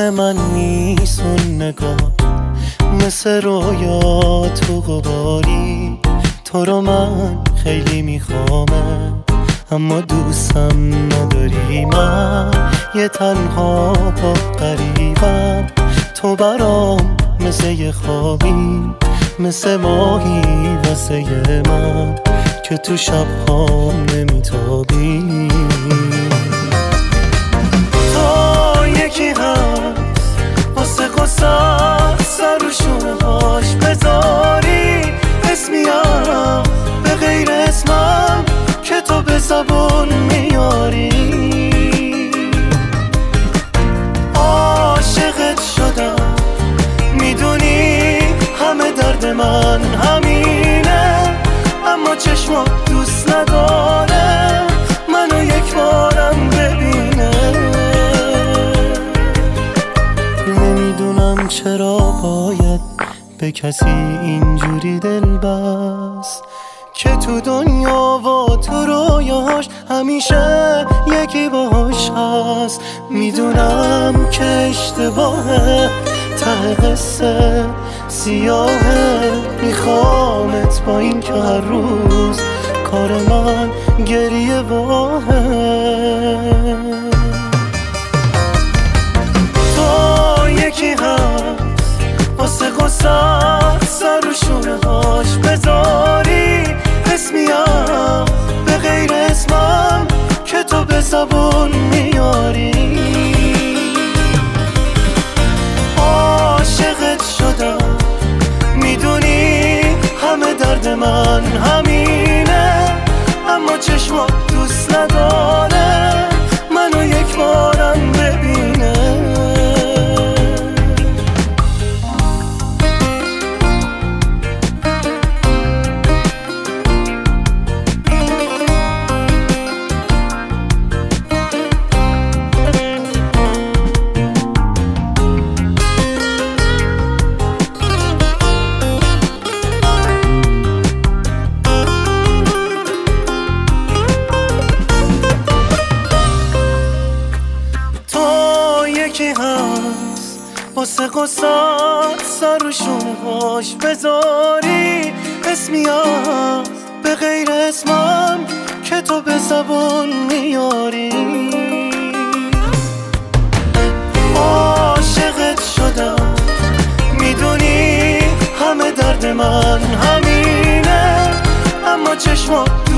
مال من نیست اون نگاه، مثل رویا تو غباری. تو رو من خیلی میخوامه اما دوستم نداری. من یه تنها با غریبم، تو برام مثل یه خوابی، مثل ماهی واسه من که تو شب‌هام نمیتابی. تو یکی هست واسه قصد سر و شونه هاش بذاری اسمیم به غیر اسمم که تو به زبون میاری. عاشقت شدم میدونی همه درد من همینه، اما چشمات دوست نداره منو یک بارم ببینه. نمیدونم چرا باید به کسی اینجوری دل بست که تو دنیا و تو رویاش همیشه یکی باهاش هست. میدونم که اشتباهه، ته قصه سیاهه، میخوامت با این که هر روز کار من گریه واهه. تو یکی هست واسه قصد سر و شونه هاش بذاری اسمیم به غیر اسمم که تو به زبون میاری. عاشقت شدم میدونی همه درد من همینه، اما چشمات دوست نداره منو یک بارم ببینه. یکی هست واسه قصد سر و شونه هاش بذاری اسمیم به غیر اسمم که تو به زبون میاری. عاشقت شدم میدونی همه درد من همینه، اما چشمات